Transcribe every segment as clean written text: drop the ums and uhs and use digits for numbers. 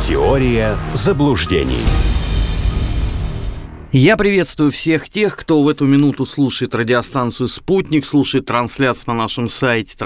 Теория заблуждений. Я приветствую всех тех, кто в эту минуту слушает радиостанцию «Спутник», слушает трансляцию на нашем сайте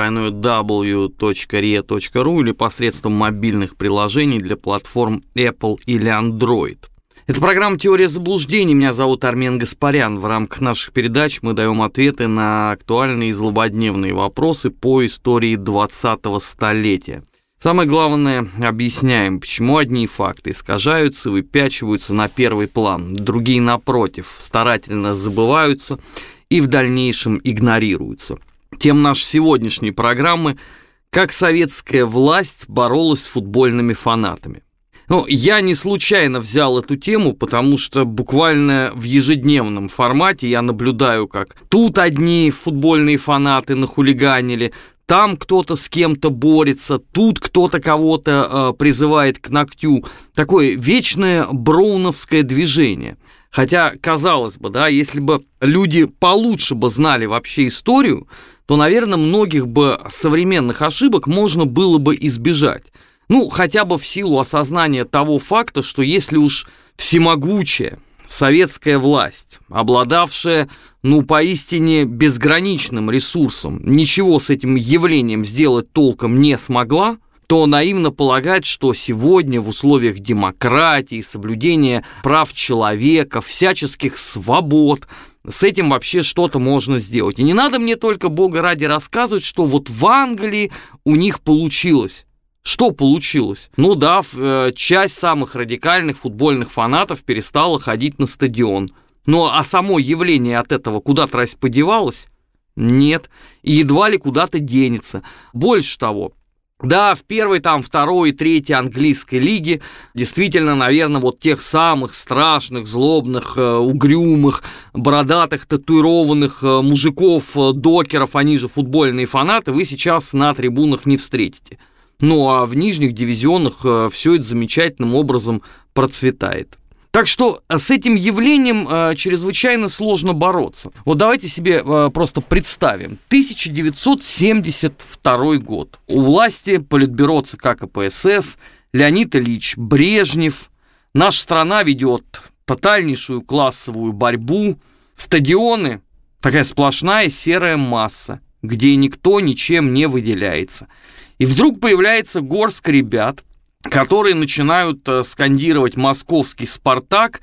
www.ria.ru или посредством мобильных приложений для платформ Apple или Android. Это программа «Теория заблуждений». Меня зовут Армен Гаспарян. В рамках наших передач мы даем ответы на актуальные и злободневные вопросы по истории 20-го столетия. Самое главное, объясняем, почему одни факты искажаются, выпячиваются на первый план, другие, напротив, старательно забываются и в дальнейшем игнорируются. Тема нашей сегодняшней программы – «Как советская власть боролась с футбольными фанатами». Я не случайно взял эту тему, потому что буквально в ежедневном формате я наблюдаю, как тут одни футбольные фанаты нахулиганили, там кто-то с кем-то борется, тут кто-то кого-то призывает к ногтю. Такое вечное броуновское движение. Хотя, казалось бы, да, если бы люди получше бы знали вообще историю, то, наверное, многих бы современных ошибок можно было бы избежать. Хотя бы в силу осознания того факта, что если уж всемогучая советская власть, обладавшая, поистине безграничным ресурсом, ничего с этим явлением сделать толком не смогла, то наивно полагать, что сегодня в условиях демократии, соблюдения прав человека, всяческих свобод, с этим вообще что-то можно сделать. И не надо мне только, бога ради, рассказывать, что вот в Англии у них получилось. Что получилось? Часть самых радикальных футбольных фанатов перестала ходить на стадион. А само явление от этого куда-то раз подевалось? Нет. И едва ли куда-то денется. Больше того, в первой, второй, третьей английской лиге действительно, наверное, вот тех самых страшных, злобных, угрюмых, бородатых, татуированных мужиков, докеров, они же футбольные фанаты, вы сейчас на трибунах не встретите. А в нижних дивизионах все это замечательным образом процветает. Так что с этим явлением чрезвычайно сложно бороться. Давайте себе просто представим. 1972 год. У власти политбюро ЦК КПСС, Леонид Ильич Брежнев. Наша страна ведет тотальнейшую классовую борьбу. Стадионы – такая сплошная серая масса, где никто ничем не выделяется. И вдруг появляется горстка ребят, которые начинают скандировать «Московский Спартак»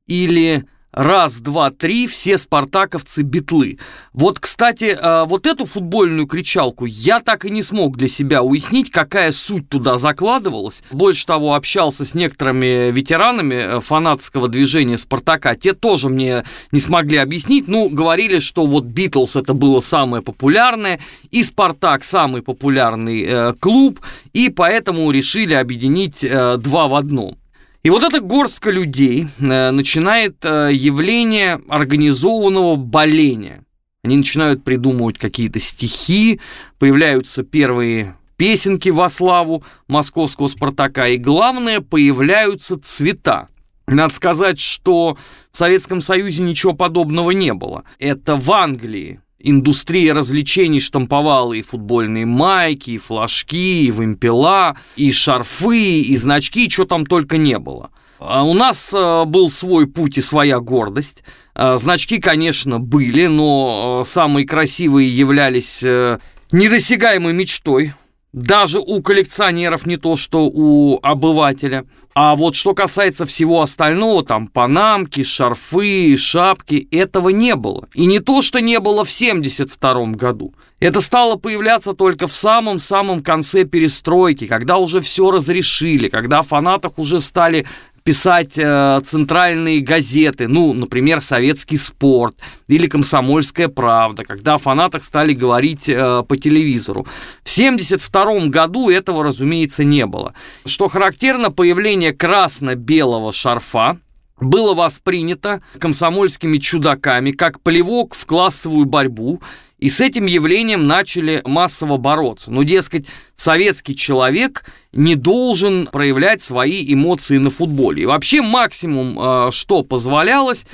или «Раз, два, три, все спартаковцы битлы». Кстати, вот эту футбольную кричалку я так и не смог для себя уяснить, какая суть туда закладывалась. Больше того, общался с некоторыми ветеранами фанатского движения «Спартака». Те тоже мне не смогли объяснить. Говорили, что «Битлз» это было самое популярное, и «Спартак» самый популярный клуб, и поэтому решили объединить два в одном. И эта горстка людей начинает явление организованного боления. Они начинают придумывать какие-то стихи, появляются первые песенки во славу московского «Спартака», и, главное, появляются цвета. Надо сказать, что в Советском Союзе ничего подобного не было. Это в Англии индустрия развлечений штамповала и футбольные майки, и флажки, и вымпела, и шарфы, и значки, что там только не было. У нас был свой путь и своя гордость. Значки, конечно, были, но самые красивые являлись недосягаемой мечтой. Даже у коллекционеров, не то что у обывателя. А что касается всего остального, панамки, шарфы, шапки, этого не было. И не то, что не было в 1972 году. Это стало появляться только в самом-самом конце перестройки, когда уже все разрешили, когда о фанатах уже стали писать центральные газеты, например, «Советский спорт» или «Комсомольская правда», когда о фанатах стали говорить по телевизору. В 1972 году этого, разумеется, не было. Что характерно, появление красно-белого шарфа было воспринято комсомольскими чудаками как плевок в классовую борьбу, и с этим явлением начали массово бороться. Дескать, советский человек не должен проявлять свои эмоции на футболе. И вообще максимум, что позволялось,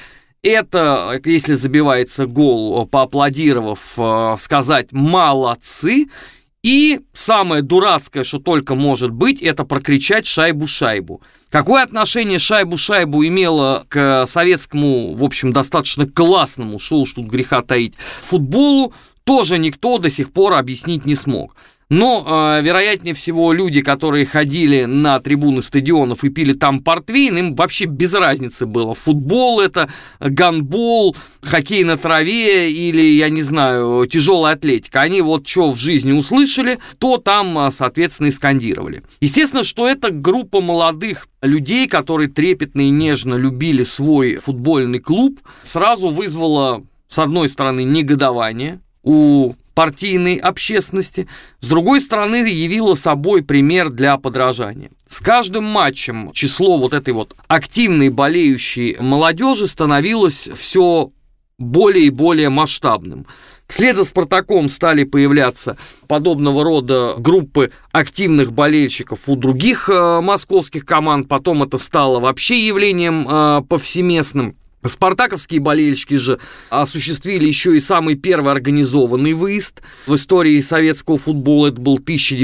это, если забивается гол, поаплодировав, сказать «молодцы», И самое дурацкое, что только может быть, это прокричать «шайбу-шайбу». Какое отношение «шайбу-шайбу» имело к советскому, в общем, достаточно классному, что уж тут греха таить, футболу, тоже никто до сих пор объяснить не смог. Но, вероятнее всего, люди, которые ходили на трибуны стадионов и пили там портвейн, им вообще без разницы было. Футбол это, гандбол, хоккей на траве или, я не знаю, тяжелая атлетика. Они вот что в жизни услышали, то там, соответственно, и скандировали. Естественно, что это группа молодых людей, которые трепетно и нежно любили свой футбольный клуб, сразу вызвала, с одной стороны, негодование у партийной общественности, с другой стороны, явила собой пример для подражания. С каждым матчем число вот этой вот активной болеющей молодежи становилось все более и более масштабным. Вслед за «Спартаком» стали появляться подобного рода группы активных болельщиков у других московских команд, потом это стало вообще явлением повсеместным. Спартаковские болельщики же осуществили еще и самый первый организованный выезд в истории советского футбола. Это был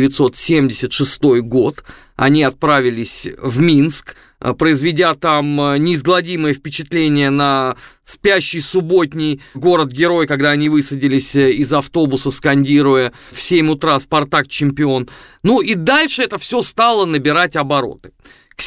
1976 год. Они отправились в Минск, произведя там неизгладимое впечатление на спящий субботний город-герой, когда они высадились из автобуса, скандируя в 7 утра «Спартак чемпион». Ну и дальше это все стало набирать обороты. К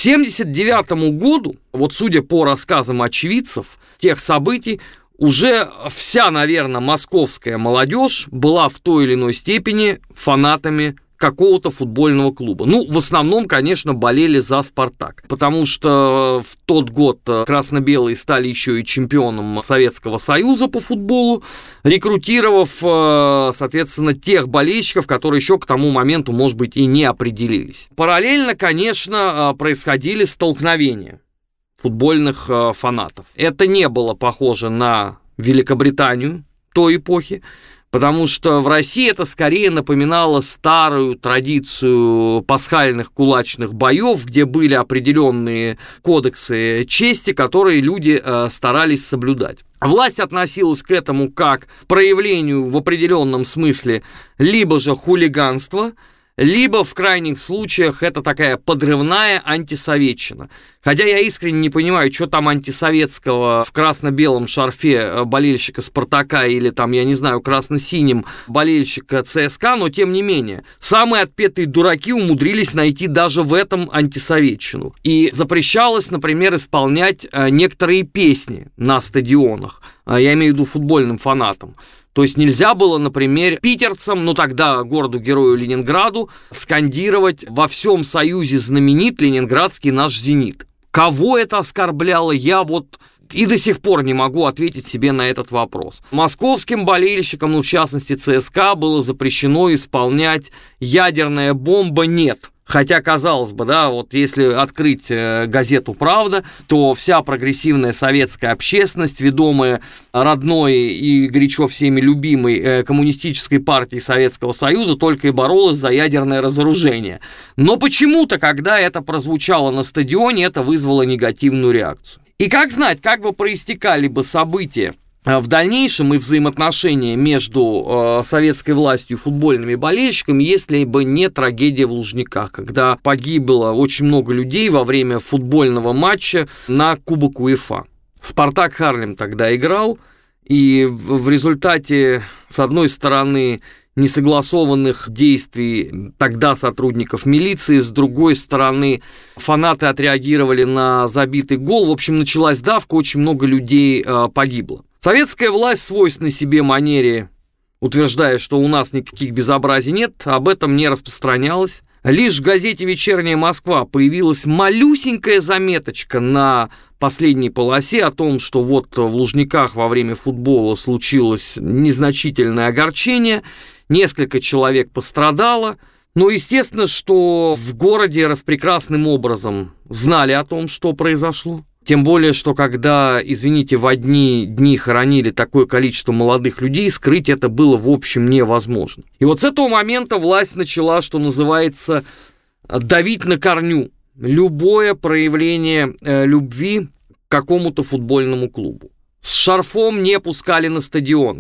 1979 году, вот судя по рассказам очевидцев тех событий, уже вся, наверное, московская молодежь была в той или иной степени фанатами какого-то футбольного клуба. Ну, в основном, конечно, болели за «Спартак», потому что в тот год красно-белые стали еще и чемпионом Советского Союза по футболу, рекрутировав, соответственно, тех болельщиков, которые еще к тому моменту, может быть, и не определились. Параллельно, конечно, происходили столкновения футбольных фанатов. Это не было похоже на Великобританию той эпохи, потому что в России это скорее напоминало старую традицию пасхальных кулачных боев, где были определенные кодексы чести, которые люди старались соблюдать. Власть относилась к этому как к проявлению в определенном смысле либо же хулиганства, либо в крайних случаях это такая подрывная антисоветчина. Хотя я искренне не понимаю, что там антисоветского в красно-белом шарфе болельщика «Спартака» или там, я не знаю, красно-синим болельщика ЦСКА, но тем не менее. Самые отпетые дураки умудрились найти даже в этом антисоветчину. И запрещалось, например, исполнять некоторые песни на стадионах. Я имею в виду футбольным фанатам. То есть нельзя было, например, питерцам, ну тогда городу-герою Ленинграду, скандировать «Во всем Союзе знаменит ленинградский наш «Зенит». Кого это оскорбляло, я вот и до сих пор не могу ответить себе на этот вопрос. Московским болельщикам, ну в частности ЦСКА, было запрещено исполнять «Ядерная бомба нет». Хотя, казалось бы, да, вот если открыть газету «Правда», то вся прогрессивная советская общественность, ведомая родной и горячо всеми любимой коммунистической партией Советского Союза, только и боролась за ядерное разоружение. Но почему-то, когда это прозвучало на стадионе, это вызвало негативную реакцию. И как знать, как бы проистекали бы события в дальнейшем и взаимоотношения между советской властью и футбольными болельщиками, если бы не трагедия в Лужниках, когда погибло очень много людей во время футбольного матча на Кубок УЕФА. «Спартак» Харлем тогда играл, и в результате, с одной стороны, несогласованных действий тогда сотрудников милиции, с другой стороны, фанаты отреагировали на забитый гол. В общем, началась давка, очень много людей погибло. Советская власть в свойственной себе манере, утверждая, что у нас никаких безобразий нет, об этом не распространялась. Лишь в газете «Вечерняя Москва» появилась малюсенькая заметочка на последней полосе о том, что вот в Лужниках во время футбола случилось незначительное огорчение, несколько человек пострадало. Но естественно, что в городе распрекрасным образом знали о том, что произошло. Тем более, что когда, извините, в одни дни хоронили такое количество молодых людей, скрыть это было в общем невозможно. И вот с этого момента власть начала, что называется, давить на корню любое проявление любви к какому-то футбольному клубу. С шарфом не пускали на стадионы.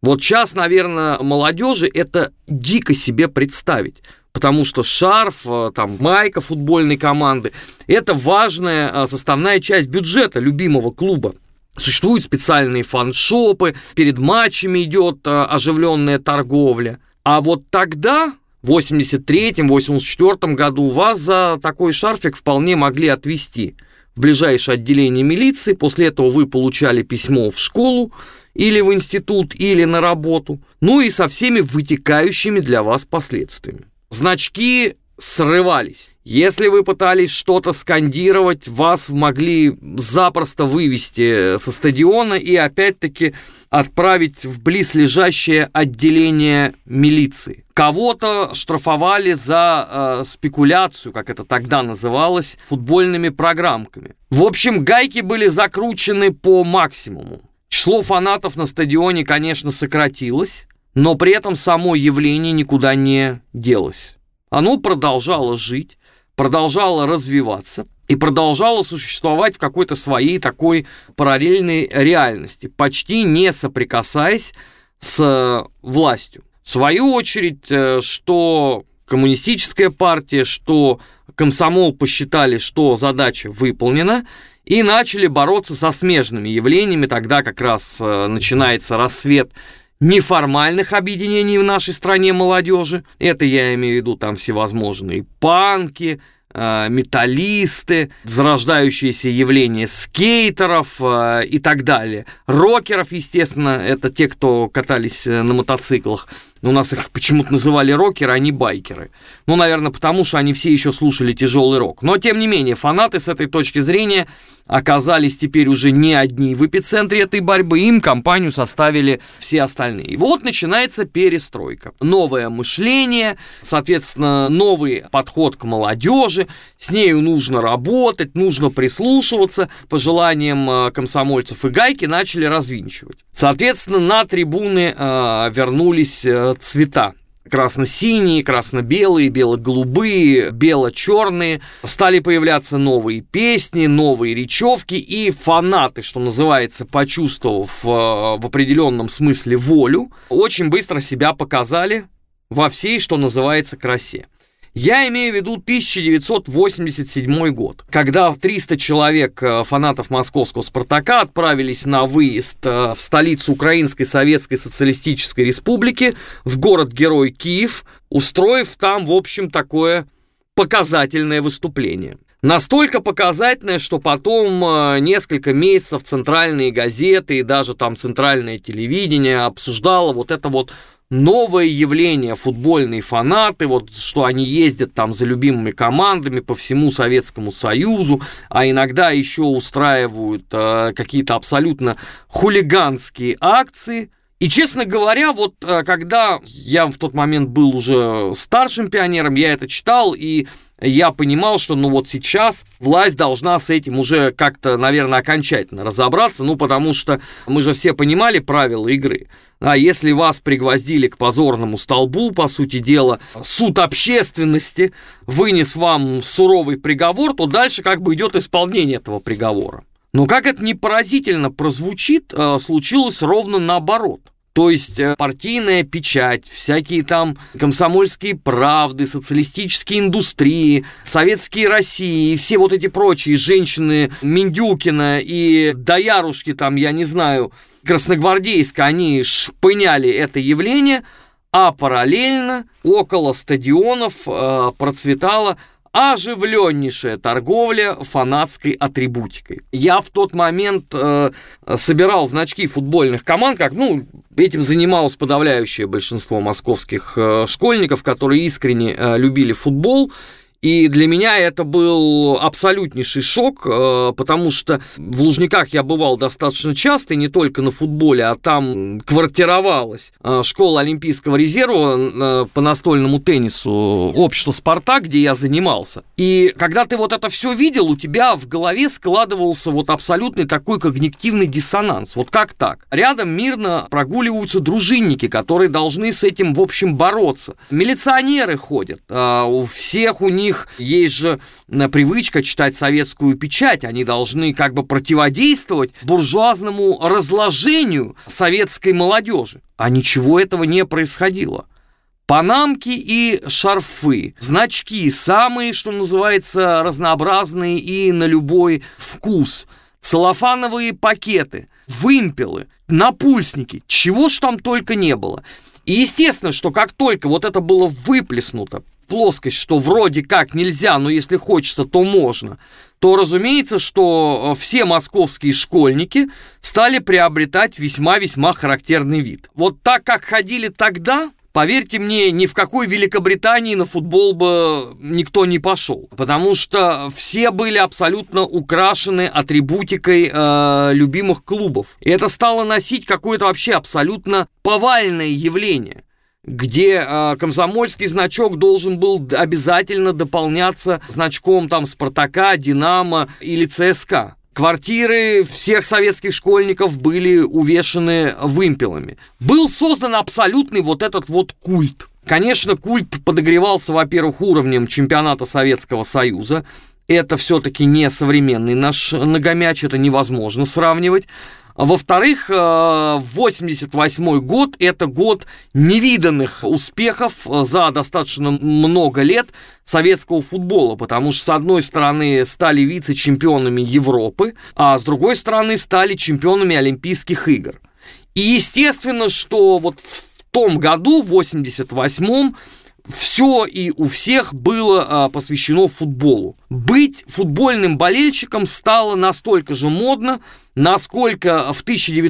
Вот сейчас, наверное, молодежи это дико себе представить. Потому что шарф, там, майка футбольной команды – это важная составная часть бюджета любимого клуба. Существуют специальные фан-шопы, перед матчами идет оживленная торговля. А вот тогда, в 83-84 году, вас за такой шарфик вполне могли отвезти в ближайшее отделение милиции. После этого вы получали письмо в школу или в институт, или на работу. Ну и со всеми вытекающими для вас последствиями. Значки срывались. Если вы пытались что-то скандировать, вас могли запросто вывести со стадиона и опять-таки отправить в близлежащее отделение милиции. Кого-то штрафовали за спекуляцию, как это тогда называлось, футбольными программками. В общем, гайки были закручены по максимуму. Число фанатов на стадионе, конечно, сократилось, но при этом само явление никуда не делось. Оно продолжало жить, продолжало развиваться и продолжало существовать в какой-то своей такой параллельной реальности, почти не соприкасаясь с властью. В свою очередь, что коммунистическая партия, что комсомол посчитали, что задача выполнена, и начали бороться со смежными явлениями. Тогда как раз начинается рассвет неформальных объединений в нашей стране молодежи. Это я имею в виду там всевозможные панки, металлисты, зарождающиеся явления скейтеров и так далее. Рокеров, естественно, это те, кто катались на мотоциклах. У нас их почему-то называли рокеры, а не байкеры. Ну, наверное, потому что они все еще слушали тяжелый рок. Но, тем не менее, фанаты с этой точки зрения оказались теперь уже не одни в эпицентре этой борьбы. Им компанию составили все остальные. И вот начинается перестройка. Новое мышление, соответственно, новый подход к молодежи. С нею нужно работать, нужно прислушиваться. По желаниям комсомольцев и гайки начали развинчивать. Соответственно, на трибуны вернулись цвета. Красно-синие, красно-белые, бело-голубые, бело-черные. Стали появляться новые песни, новые речевки, и фанаты, что называется, почувствовав в определенном смысле волю, очень быстро себя показали во всей, что называется, красе. Я имею в виду 1987 год, когда 300 человек фанатов московского «Спартака» отправились на выезд в столицу Украинской Советской Социалистической Республики, в город-герой Киев, устроив там, в общем, такое показательное выступление. Настолько показательное, что потом несколько месяцев центральные газеты и даже там центральное телевидение обсуждало вот это вот новое явление, футбольные фанаты, вот что они ездят там за любимыми командами по всему Советскому Союзу, а иногда еще устраивают какие-то абсолютно хулиганские акции. И, честно говоря, вот когда я в тот момент был уже старшим пионером, я это читал, и я понимал, что ну вот сейчас власть должна с этим уже как-то, наверное, окончательно разобраться, ну потому что мы же все понимали правила игры. А если вас пригвоздили к позорному столбу, по сути дела, суд общественности вынес вам суровый приговор, то дальше как бы идет исполнение этого приговора. Но как это ни поразительно прозвучит, случилось ровно наоборот. То есть партийная печать, всякие там комсомольские правды, социалистические индустрии, советские России, все вот эти прочие женщины Миндюкина и доярушки там, я не знаю, красногвардейска, они шпыняли это явление, а параллельно около стадионов процветала оживленнейшая торговля фанатской атрибутикой. Я в тот момент собирал значки футбольных команд, этим занималось подавляющее большинство московских школьников, которые искренне любили футбол. И для меня это был абсолютнейший шок, потому что в Лужниках я бывал достаточно часто, и не только на футболе, а там квартировалась школа Олимпийского резерва по настольному теннису, общество «Спартак», где я занимался. И когда ты вот это все видел, у тебя в голове складывался вот абсолютный такой когнитивный диссонанс. Вот как так? Рядом мирно прогуливаются дружинники, которые должны с этим, в общем, бороться. Милиционеры ходят, у всех у них них есть же привычка читать советскую печать. Они должны как бы противодействовать буржуазному разложению советской молодежи. А ничего этого не происходило. Панамки и шарфы, значки, самые, что называется, разнообразные и на любой вкус, целлофановые пакеты, вымпелы, напульсники, чего ж там только не было. И естественно, что как только вот это было выплеснуто в плоскость, что вроде как нельзя, но если хочется, то можно, то разумеется, что все московские школьники стали приобретать весьма-весьма характерный вид. Вот так, как ходили тогда, поверьте мне, ни в какой Великобритании на футбол бы никто не пошел, потому что все были абсолютно украшены атрибутикой любимых клубов. И это стало носить какое-то вообще абсолютно повальное явление, где комсомольский значок должен был обязательно дополняться значком там Спартака, Динамо или ЦСКА. Квартиры всех советских школьников были увешаны вымпелами. Был создан абсолютный вот этот вот культ. Конечно, культ подогревался, во-первых, уровнем чемпионата Советского Союза. Это все-таки не современный наш многомяч, это невозможно сравнивать. Во-вторых, 1988 год – это год невиданных успехов за достаточно много лет советского футбола, потому что, с одной стороны, стали вице-чемпионами Европы, а с другой стороны, стали чемпионами Олимпийских игр. И естественно, что вот в том году, в 1988-м, все и у всех было посвящено футболу. Быть футбольным болельщиком стало настолько же модно, насколько в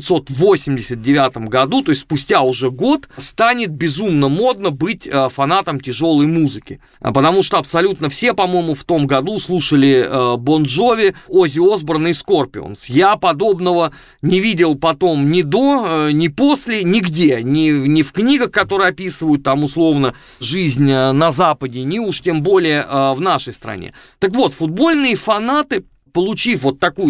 1989 году, то есть спустя уже год, станет безумно модно быть фанатом тяжелой музыки. Потому что абсолютно все, по-моему, в том году слушали Бон Джови, Оззи Осборна и Скорпионс. Я подобного не видел потом ни до, ни после, нигде. Ни в книгах, которые описывают там условно жизнь на Западе, ни уж тем более в нашей стране. Так вот, футбольные фанаты, получив вот такую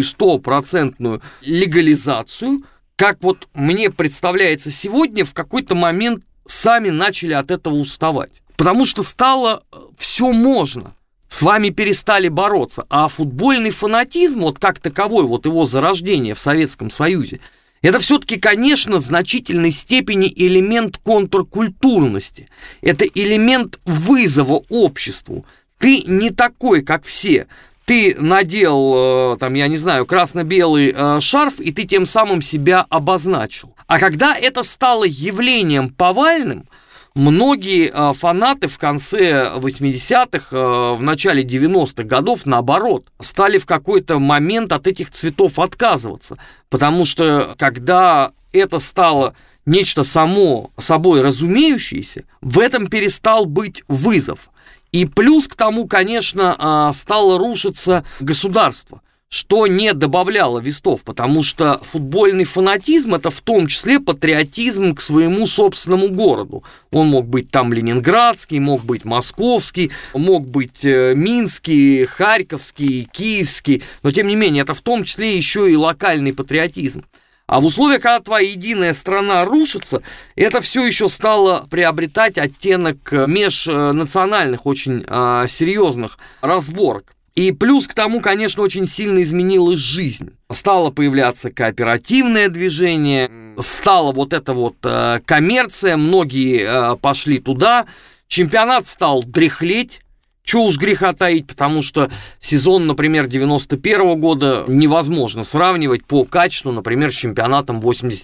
100% легализацию, как вот мне представляется сегодня, в какой-то момент сами начали от этого уставать. Потому что стало все можно. С вами перестали бороться. А футбольный фанатизм, вот как таковой, вот его зарождение в Советском Союзе, это все-таки, конечно, в значительной степени элемент контркультурности. Это элемент вызова обществу. Ты не такой, как все. Ты надел, там, я не знаю, красно-белый шарф, и ты тем самым себя обозначил. А когда это стало явлением повальным, многие фанаты в конце 80-х, в начале 90-х годов, наоборот, стали в какой-то момент от этих цветов отказываться. Потому что, когда это стало нечто само собой разумеющееся, в этом перестал быть вызов. И плюс к тому, конечно, стало рушиться государство, что не добавляло вестов, потому что футбольный фанатизм – это в том числе патриотизм к своему собственному городу. Он мог быть там ленинградский, мог быть московский, мог быть минский, харьковский, киевский, но тем не менее это в том числе еще и локальный патриотизм. А в условиях, когда твоя единая страна рушится, это все еще стало приобретать оттенок межнациональных, очень серьезных разборок. И плюс к тому, конечно, очень сильно изменилась жизнь. Стало появляться кооперативное движение, стала вот эта вот коммерция, многие пошли туда, чемпионат стал дряхлеть. Чего уж греха таить, потому что сезон, например, 91 года невозможно сравнивать по качеству, например, с чемпионатом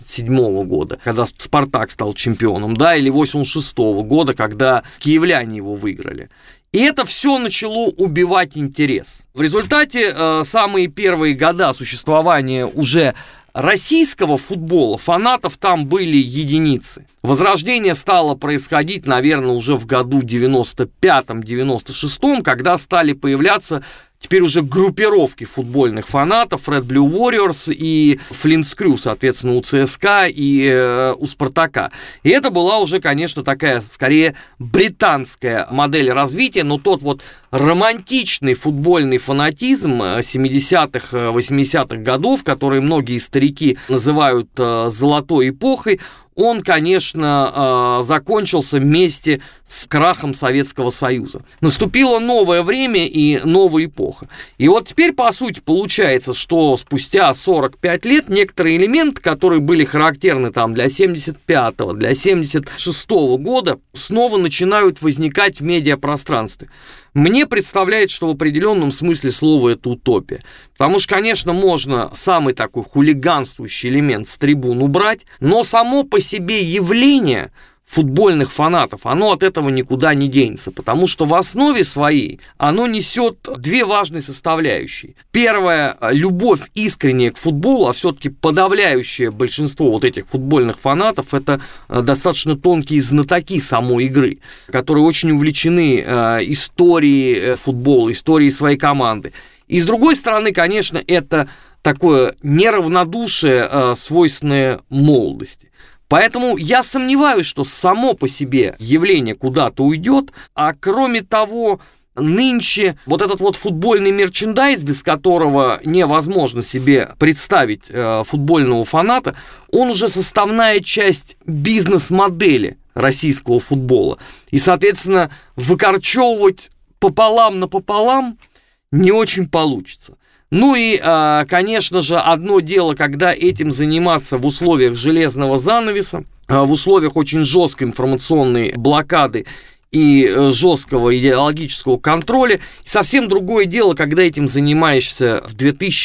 87 года, когда «Спартак» стал чемпионом, да, или 86 года, когда киевляне его выиграли. И это все начало убивать интерес. В результате самые первые года существования уже российского футбола фанатов там были единицы. Возрождение стало происходить, наверное, уже в году 95-96, когда стали появляться теперь уже группировки футбольных фанатов, Red Blue Warriors и Flint's Crew, соответственно, у ЦСКА и у Спартака. И это была уже, конечно, такая, скорее, британская модель развития, но тот вот романтичный футбольный фанатизм 70-х, 80-х годов, который многие старики называют золотой эпохой, он, конечно, закончился вместе с крахом Советского Союза. Наступило новое время и новая эпоха. И вот теперь, по сути, получается, что спустя 45 лет некоторые элементы, которые были характерны там для 75-го, для 76-го года, снова начинают возникать в медиапространстве. Мне представляется, что в определенном смысле слова это утопия. Потому что, конечно, можно самый такой хулиганствующий элемент с трибун убрать, но само по себе явление футбольных фанатов, оно от этого никуда не денется, потому что в основе своей оно несет две важные составляющие. Первая – любовь искренняя к футболу, а все-таки подавляющее большинство вот этих футбольных фанатов – это достаточно тонкие знатоки самой игры, которые очень увлечены историей футбола, историей своей команды. И с другой стороны, конечно, это такое неравнодушие, свойственное молодости. Поэтому я сомневаюсь, что само по себе явление куда-то уйдет, а кроме того, нынче вот этот вот футбольный мерчендайз, без которого невозможно себе представить футбольного фаната, он уже составная часть бизнес-модели российского футбола. И, соответственно, выкорчевывать пополам напополам не очень получится. Ну и, конечно же, одно дело, когда этим заниматься в условиях железного занавеса, в условиях очень жесткой информационной блокады и жесткого идеологического контроля. И совсем другое дело, когда этим занимаешься в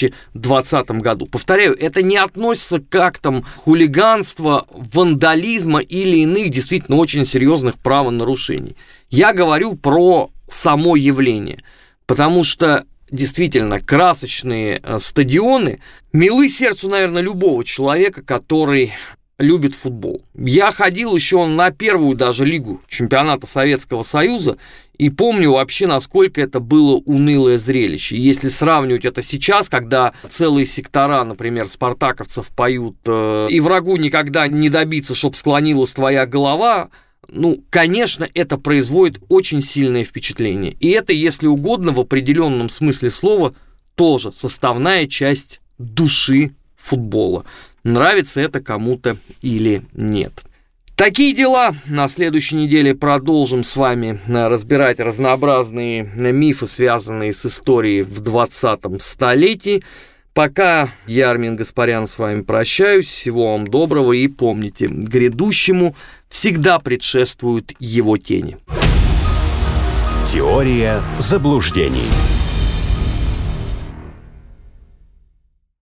2020 году. Повторяю, это не относится к актам хулиганства, вандализма или иных действительно очень серьезных правонарушений. Я говорю про само явление, потому что действительно, красочные стадионы милы сердцу, наверное, любого человека, который любит футбол. Я ходил еще на первую даже лигу чемпионата Советского Союза и помню вообще, насколько это было унылое зрелище. Если сравнивать это сейчас, когда целые сектора, например, спартаковцев поют «И врагу никогда не добиться, чтоб склонилась твоя голова», ну, конечно, это производит очень сильное впечатление. И это, если угодно, в определенном смысле слова, тоже составная часть души футбола. Нравится это кому-то или нет. Такие дела. На следующей неделе продолжим с вами разбирать разнообразные мифы, связанные с историей в 20-м столетии. Пока я, Армин Гаспарян, с вами прощаюсь. Всего вам доброго и помните, грядущему всегда предшествуют его тени. Теория заблуждений.